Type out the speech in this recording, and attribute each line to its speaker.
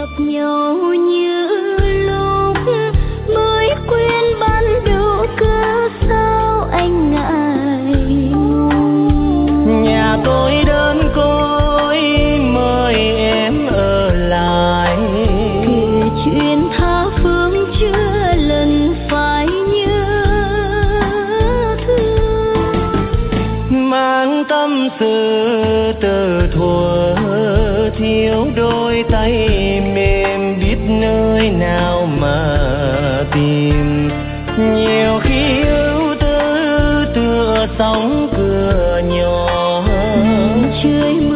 Speaker 1: gặp nhau như lúc mới quên ban đầu, cớ sao anh ngại ngùng.
Speaker 2: Nhà tôi đơn côi mời em ở lại,
Speaker 1: kể chuyện tha phương chưa lần phải nhớ thương.
Speaker 2: mang tâm sự từ thuở thiếu đôi tay mềm, biết nơi nào mà tìm. Nhiều khi ưu tư tựa sóng cửa nhỏ,
Speaker 1: trời